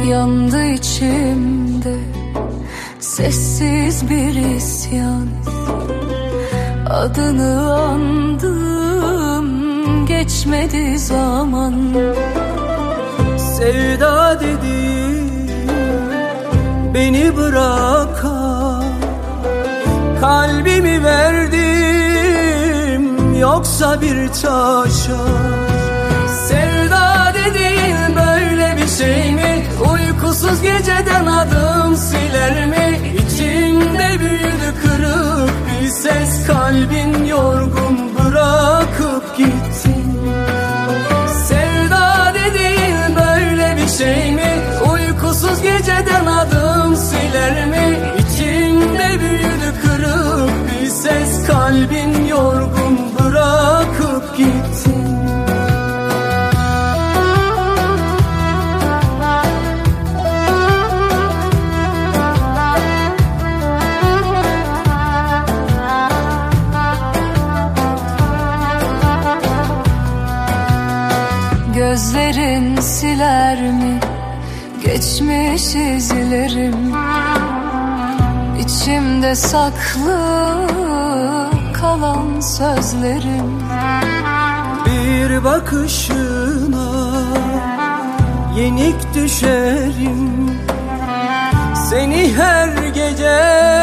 Yandı içimde sessiz bir isyan. Adını andım, geçmedi zaman. Sevda dedi beni bırakan, kalbimi verdim yoksa bir taşa. Sevda dediğin böyle bir şey mi? Uykusuz geceden adım siler mi? İçimde büyüdü kırık bir ses, kalbin yorgun bırakıp gittin. Sevda dediğin böyle bir şey mi? Uykusuz geceden adım siler mi? İçimde büyüdü kırık bir ses, kalbin yorgun bırakıp gittin. Gözlerin siler mi geçmiş izlerim? İçimde saklı kalan sözlerim. Bir bakışına yenik düşerim, seni her gece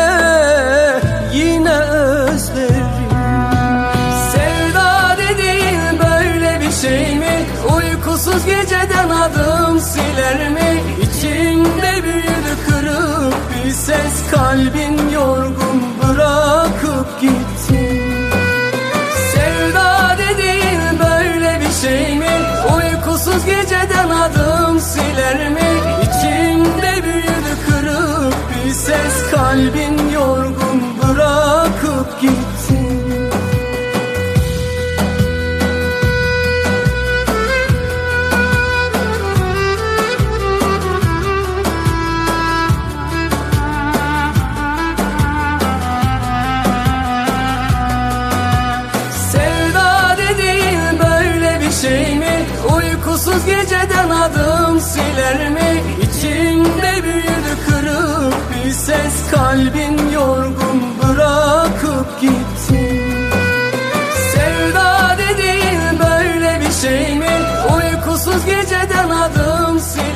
yine özlerim. Sevda dediğin böyle bir şey mi? Uykusuz geceden adım siler mi? İçimde büyüdü kırık bir ses, kalbin yorgun bırakıp gittin. Sevda dediğin böyle bir şey mi? Uykusuz geceden adım siler mi? İçimde büyüdü kırık bir ses, kalbin yorgun bırakıp gittin. Uykusuz geceden adım siler mi? İçimde büyüdü kırık bir ses, kalbin yorgun bırakıp gittin. Sevda dediğin böyle bir şey mi? Uykusuz geceden adım siler mi?